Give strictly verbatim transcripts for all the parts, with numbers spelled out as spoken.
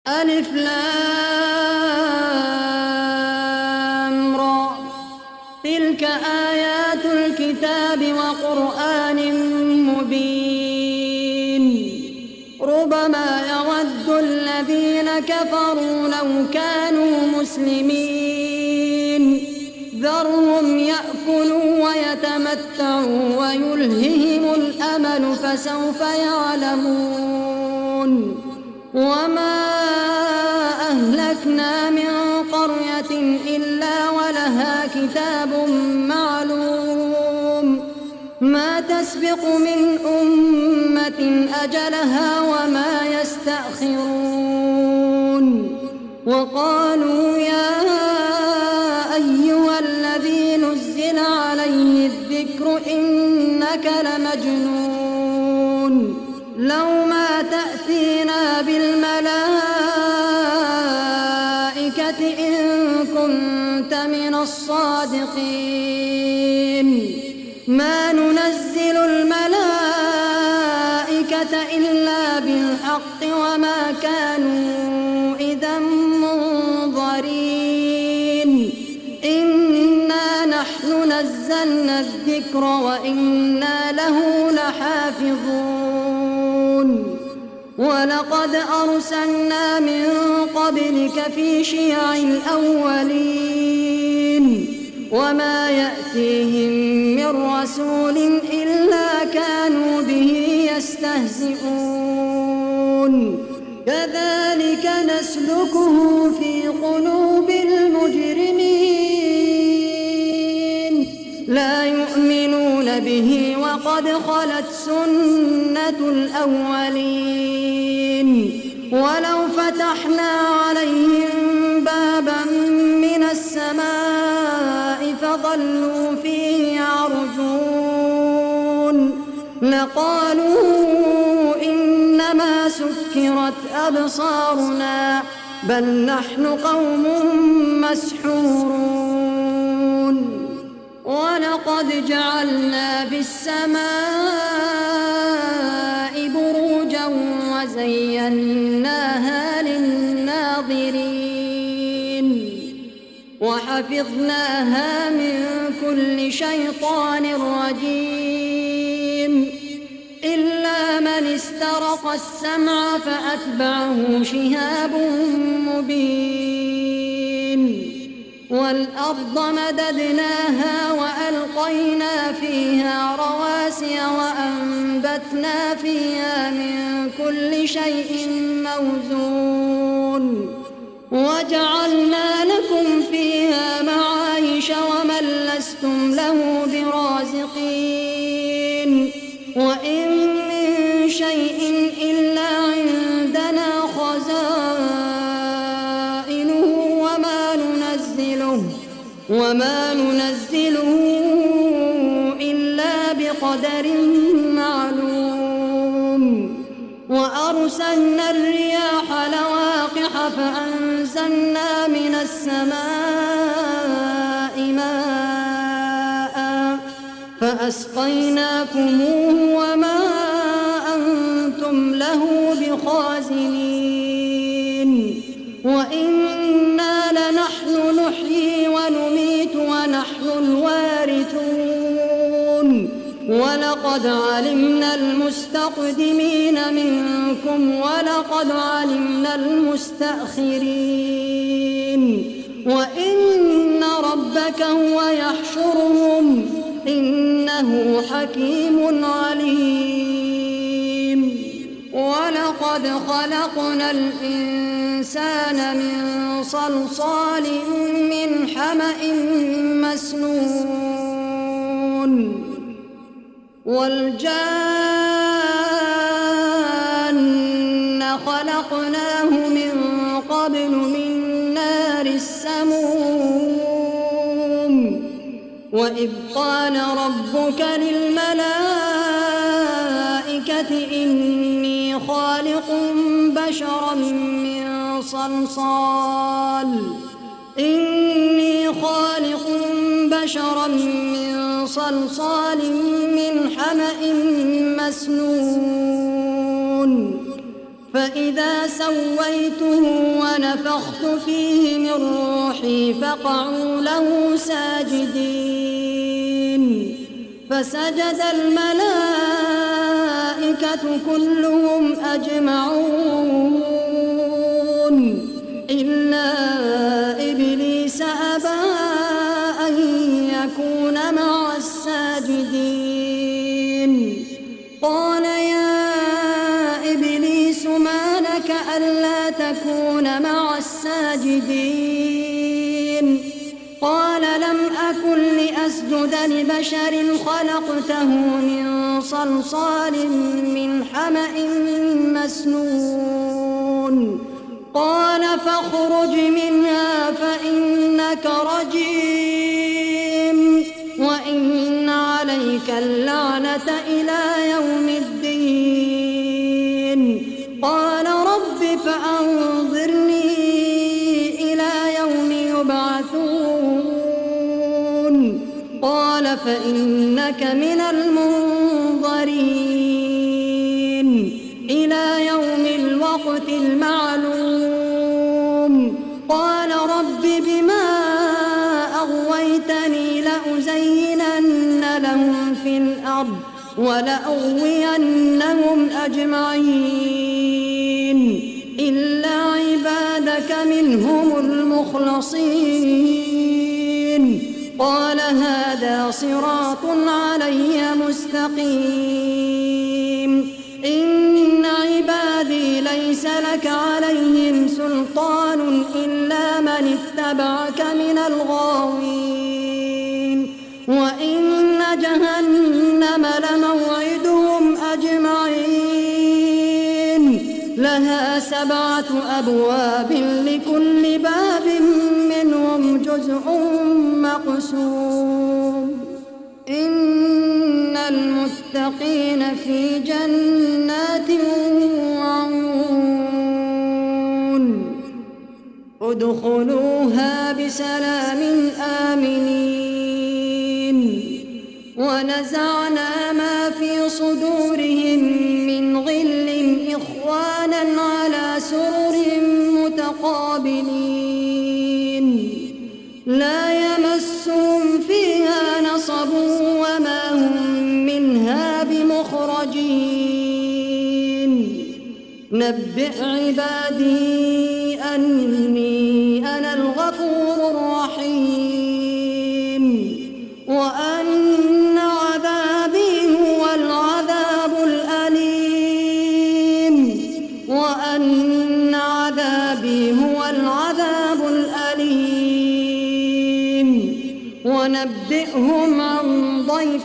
ألف لام را تلك آيات الكتاب وقرآن مبين ربما يود الذين كفروا لو كانوا مسلمين ذرهم يأكلوا ويتمتعوا ويلههم الأمل فسوف يعلمون وما أهلكنا من قرية إلا ولها كتاب معلوم ما تسبق من أمة أجلها وما يستأخرون وقالوا يا أيها الذي نزل عليه الذكر إنك لمجنون لو ما تأتينا بالملائكة إن كنت من الصادقين ما ننزل الملائكة إلا بالحق وما كانوا إذا منظرين إنا نحن نزلنا الذكر وإنا له لحافظون ولقد أرسلنا من قبلك في شيع الأولين وما يأتيهم من رسول إلا كانوا به يستهزئون كذلك نسلكه في قلوب المجرمين لا يؤمنون به وقد خلت سنة الأولين ولو فتحنا عليهم بابا من السماء فظلوا فيه يعرجون لقالوا إنما سكرت أبصارنا بل نحن قوم مسحورون ولقد جعلنا في السماء بروجا وزيناها للناظرين وحفظناها من كل شيطان رجيم إلا من استرق السمع فأتبعه شهاب مبين والأرض مددناها وألقينا فيها رواسي وأنبتنا فيها من كل شيء موزون وجعلنا لكم فيها معايش ومن لستم له برازقين وإن من شيء إلا عندنا خزائنه وما ننزله وما ننزله إلا بقدر معلوم وأرسلنا الرياح لواقح فأنزلنا من السماء ماء فأسقيناكموه وما أنتم له بخازنين وإنا لنحن نحيي ونميت ونحن الوارثون ولقد علمنا المستقدمين منكم ولقد علمنا المستأخرين وإن ربك هو يحشرهم إنه حكيم عليم ولقد خلقنا الإنسان من صلصال من حمأ مسنون والجان خلقناه من قبل من نار السموم وإذ قال ربك للملائكة إني خالق بشرا من صلصال إني خالق بشرا من صلصال من حمأ مسنون فإذا سويته نفخت فيه من روحي فقعوا له ساجدين فسجد الملائكة كلهم أجمعون إلا إبليس أبى أن يكون مع الساجدين قال يا إبليس ما لك ألا تكون مع الساجدين قال لم أكن لأسجد لبشر خلقته من صلصال من حمأ مسنون قال فاخرج منها فإنك رجيم وإن عليك اللعنة إلى يوم الدين قال رب فأنظرني إلى يوم يبعثون قال فإنك من المنظرين إلى يوم الوقت المعلوم قال رب بما أغويتني لأزينن لهم في الأرض ولأغوينهم أجمعين إلا عبادك منهم المخلصين قال هذا صراط علي مستقيم إن عبادي ليس لك عليهم سلطان إلا من اتبعك من الغاوين وإن جهنم لموعدهم أجمعين لها سبعة أبواب لكل باب منهم جزء مقسوم إن المتقين في جنات وعيون ادخلوها بسلام آمنين ونزعنا ما في صدورهم من غل إخوانا على سرر متقابلين لا يمسهم فيها نصب وما هم منها بمخرجين نبئ عبادي أني أنا الغفور الرحيم وأن عذابي هو العذاب الأليم وأن عذابي هو العذاب الأليم ونبئهم عن ضيف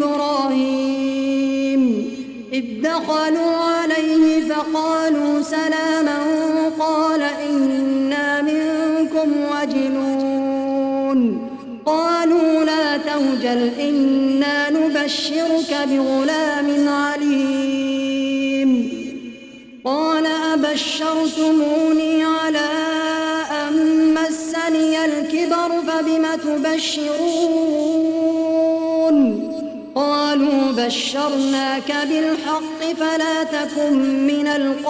إبراهيم إذ دخلوا عليه فقالوا سلاما قال إنا منكم وجلون قالوا لا توجل إنا نبشرك بغلام عليم قال أبشرتموني على أن مسني الكبر فبم تبشرون قالوا بشرناك بالحق فلا تكن من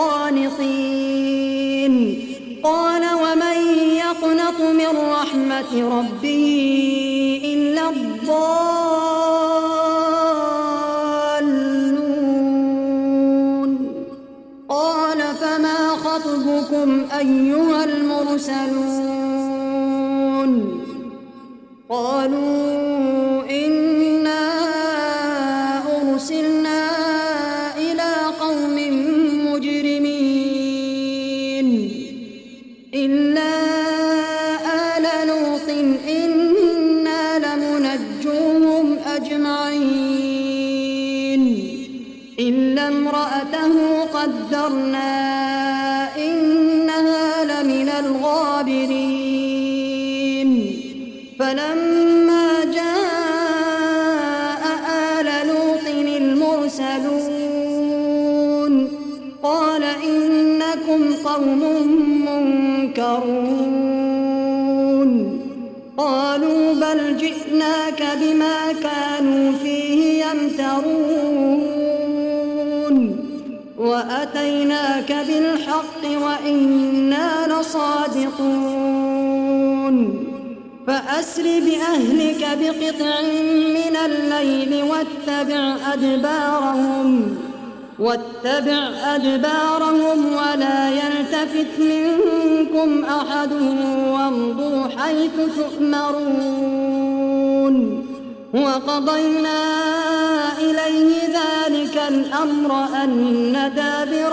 القانطين قال ومن يقنط من رحمة ربه إلا الضالون قال فما خطبكم أيها المرسلون قالوا إنا أرسلنا إلى قوم مجرمين إلا آل لوط إنا لمنجوهم أجمعين إلا امرأته قدرنا إنها لمن الغابرين فلما جاء آل لوط المرسلون قال إنكم قوم منكرون قالوا بل جئناك بما كانوا فيه يمترون وأتيناك بالحق وإنا لصادقون يسخطون فأسر بأهلك بقطع من الليل واتبع أدبارهم واتبع أدبارهم ولا يلتفت منكم أحد وامضوا حيث تؤمرون وقضينا إليه ذلك الأمر أن دابر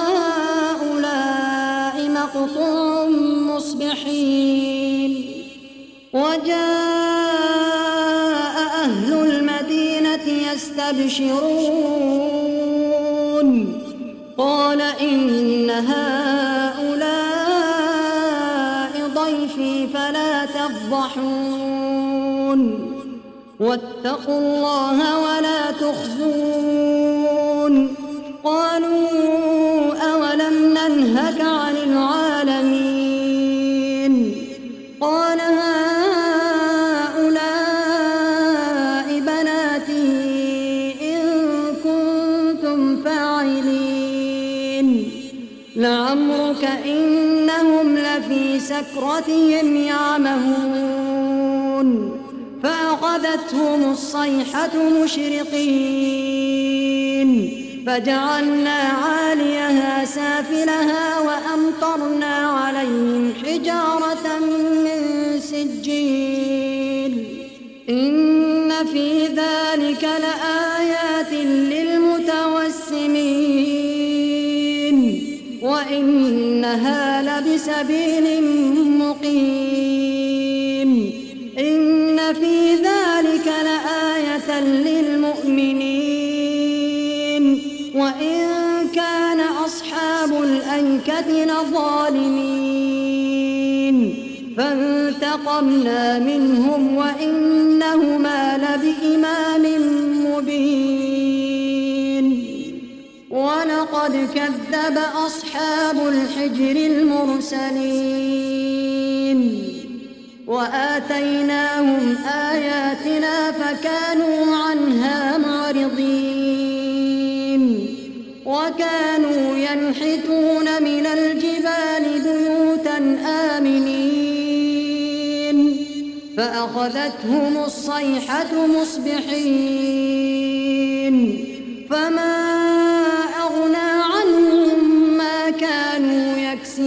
هؤلاء مقطوع مصبحين وجاء أهل المدينة يستبشرون قال إن هؤلاء ضيفي فلا تفضحون واتقوا الله ولا تخزون قالوا أولم ننهك عن العالمين قال هؤلاء بناتي إن كنتم فاعلين لعمرك إنهم لفي سكرتهم يعمهون فأخذتهم الصيحة مشرقين فجعلنا عاليها سافلها وأمطرنا عليهم حجارة من سجيل إن في ذلك لآيات للمتوسمين وإنها لبسبيل مقيم إن في ذلك لآية للمؤمنين وإن كان أصحاب الأيكة لظالمين فانتقمنا منهم وإنهما لبإمام مبين ولقد كذب أصحاب الحجر المرسلين وآتيناهم آياتنا فكانوا عنها معرضين وكانوا ينحتون من الجبال بيوتا آمنين فأخذتهم الصيحة مصبحين فما أغنى عنهم ما كانوا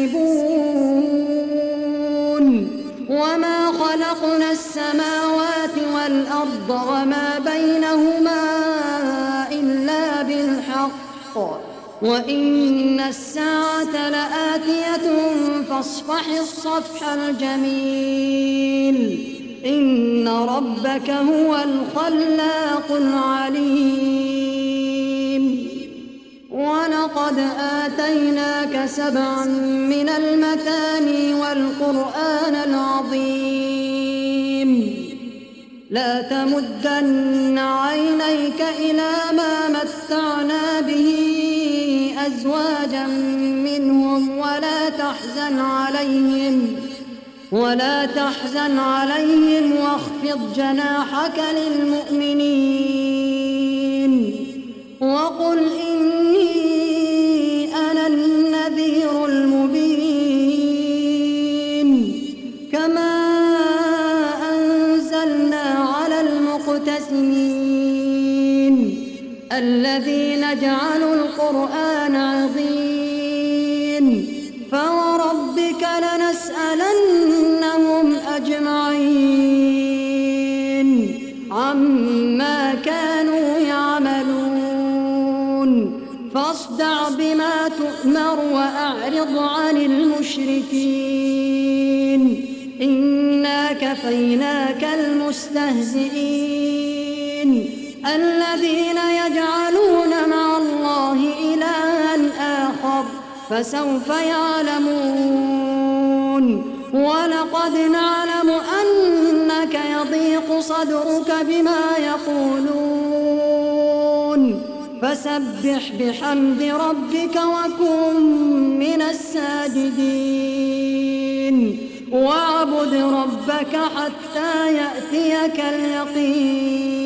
يكسبون وما خلقنا السماوات والأرض وما بينهما إلا بالحق وإن الساعة لآتية فاصفح الصفح الجميل إن ربك هو الخلاق العليم ولقد آتيناك سبعا من المثاني والقرآن العظيم لا تمدن عينيك إلى ما متعنا به أزواجا منهم ولا تحزن عليهم ولا تحزن عليهم واخفض جناحك للمؤمنين وقل إني أنا النذير المبين كما أنزلنا على المقتسمين الذين جعلوا القرآن عظيم فوربك لنسألنهم أجمعين عما كانوا يعملون فاصدع بما تؤمر وأعرض عن المشركين إنا كفيناك المستهزئين الذين يجعلون مع الله إلها آخر فسوف يعلمون ولقد نعلم أنك يضيق صدرك بما يقولون فسبح بحمد ربك وكن من الساجدين واعبد ربك حتى يأتيك اليقين.